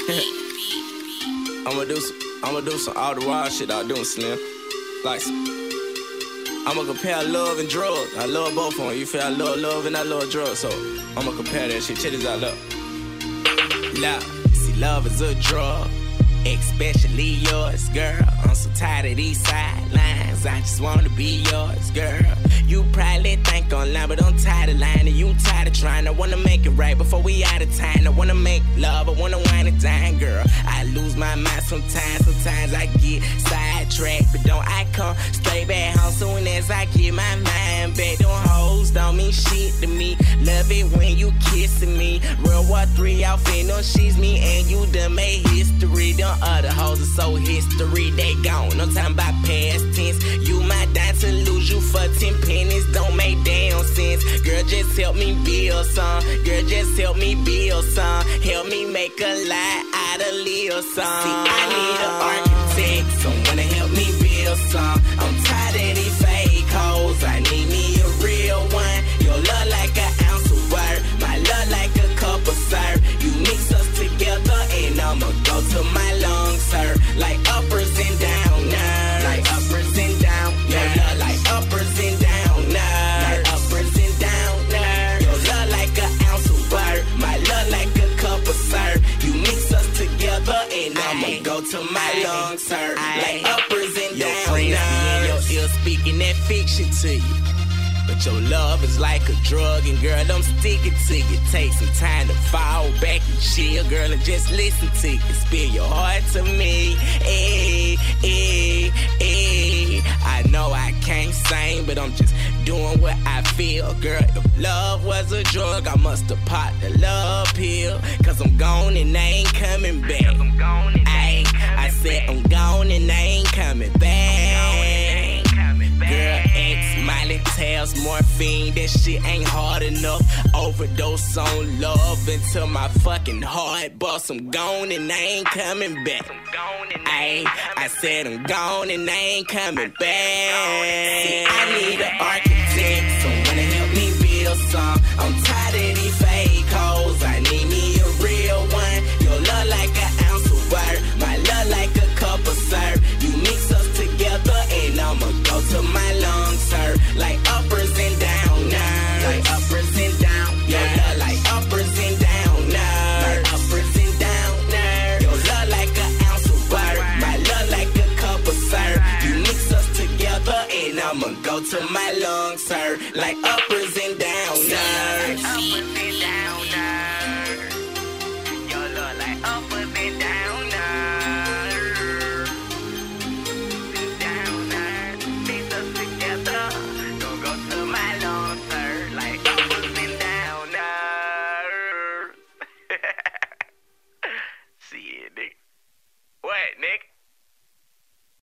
I'ma do some all the wild shit I do, Slim. Like, I'ma compare love and drugs. I love both of them. You feel I love love and I love drugs, so I'ma compare that shit. Check this out, look. See, love is a drug, especially yours, girl. I'm so tired of these sidelines. I just wanna be yours, girl. You probably think I'm lying, but I'm tired of lying. And you tired of trying. I wanna make it right before we out of time. I wanna make love, I wanna wine and dine, girl. I lose my mind sometimes. Sometimes I get sidetracked, but don't I come straight back home soon as I get my mind back. Them hoes don't mean shit to me. Love it when you kissing me. World War III, y'all finna she's me and you done made history. Them other hoes are so history, they gone. I'm talking about past tense. You might die to lose you for 10 pennies. Don't make damn sense. Girl, just help me build some. Girl, just help me build some. Help me make a lie out of Lil' some. See, I need an architect, someone to help me build some. I'm tired of these fake hoes. I need me a real one. Your love like an ounce of word. My love like a cup of syrup. You mix us together and I'ma go to my lungs, sir. Like uppers and downers. Like uppers and downers. Your love like uppers and downers. Like uppers and downers. Your love like an ounce of word. My love like a cup of syrup. You mix us together and I'ma go to my lungs, sir. Like uppers and downers. Your friends be in your ear speaking that fiction to you. But your love is like a drug, and girl, I'm sticking to you. Take some time to fall back and chill, girl, and just listen to you. Spill your heart to me. I know I can't sing, but I'm just doing what I feel, girl. If love was a drug, I must have popped the love pill. Cause I'm gone and I ain't coming back. I said I'm gone and I ain't coming back. Girl, X, Miley, Tails, morphine, that shit ain't hard enough. Overdose on love until my fucking heart bust. I'm gone and I ain't coming back. I said I'm gone and I ain't coming back. See, I need an architect, someone to help me build some. I'm tired of these fake hoes. I need me a real one. Your love like an ounce of word. My love like a cup of syrup. You mix us together and I'ma go to my lungs, sir. Like uppers and downers. Like uppers and downers. Your love like uppers and downers. Like uppers and downers. Your love like an ounce of word. My love like a cup of syrup. You mix us together and I'ma go to my lungs, sir. Like uppers and downers.